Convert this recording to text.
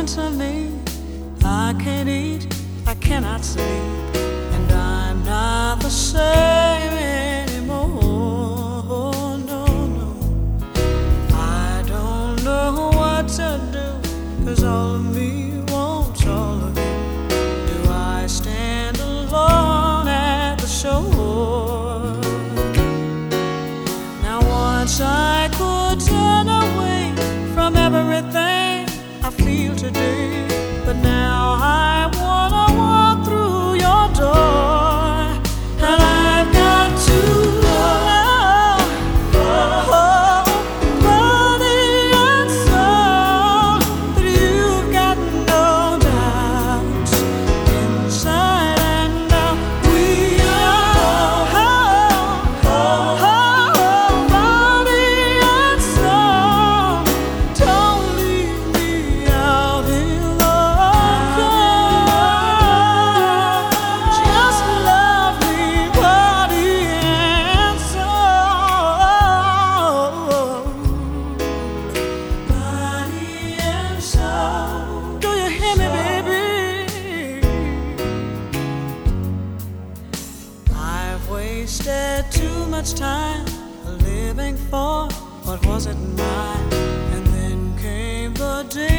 answer me. I can't eat, I cannot sleep, and I'm not the same anymore. No, no, I don't know what to do, 'cause all of me wants all of you. Do I stand alone at the shore? Now once I could turn away from everything I feel today, but now I wanna walk through your door, and I've got to love, body and soul, that you've got no doubts inside and out. We are body and soul. Don't leave me out in the cold. Just love me, body and soul. Body and soul. Do you hear me, baby? I've wasted too much time living for what wasn't mine, and then came the day